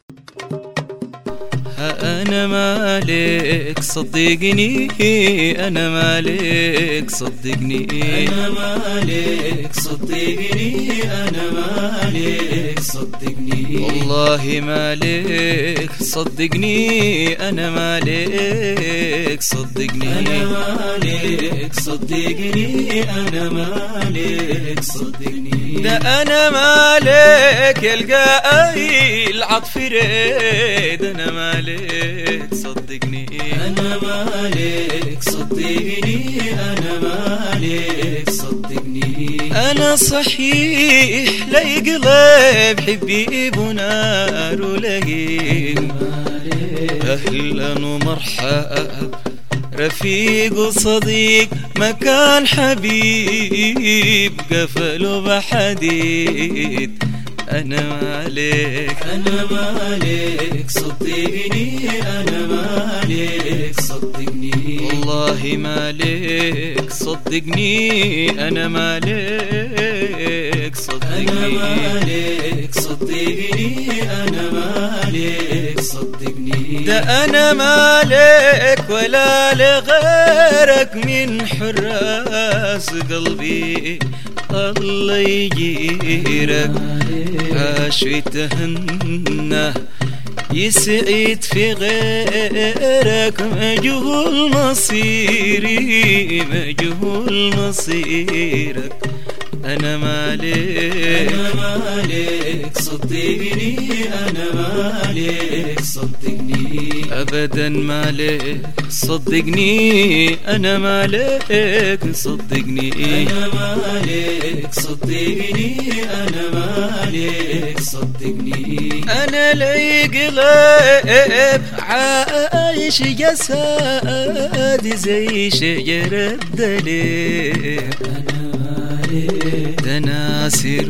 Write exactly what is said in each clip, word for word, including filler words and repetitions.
أنا مالك صدقني، أنا مالك صدقني، أنا مالك صدقني، أنا مالك صدقني، والله مالك صدقني، أنا مالك صدقني، أنا مالك صدقني، أنا مالك صدقني، ده أنا مالك يلقى العطف ريد، أنا مالك صدقني، أنا مالك صدقني، أنا مالك صدقني، أنا صحيح لي قلب حبي بنار ولهيب، أهلا ومرحب رفيق وصديق مكان حبيب قفلوا بحديد، أنا مالك أنا مالك صدقني، أنا مالك صدقني، والله مالك صدقني، أنا مالك صدقني، أنا مالك صدقني، أنا مالك صدقني، ده أنا مالك ولا لغيرك من حراس قلبي، الله يجيرك عاش يتهنى يسعد في غيرك، مجهول مصيري مجهول مصيرك، أنا مالك أنا مالك صدقني، أنا مالك صدقني، أبدا مالك صدقني، أنا مالك صدقني، أنا مالك صدقني، أنا مالك صدقني، أنا لي قلب عايش جسد زي شجرة دليل، تناسي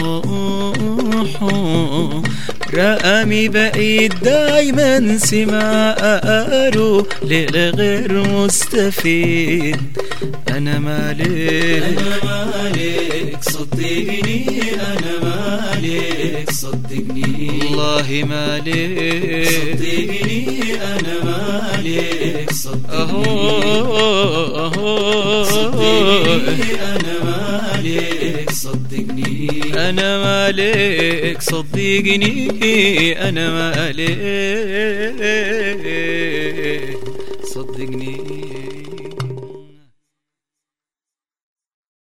روحه رامي بعيد دايما سماره للغير مستفيد، أنا مالك أنا مالك صدقني، أنا مالك صدقني، والله مالك صدقني، أنا مالك صدقني، أهو أهو صدقني، أنا مالك صدقني، أنا مالك صدقني، أنا مالك صدقني.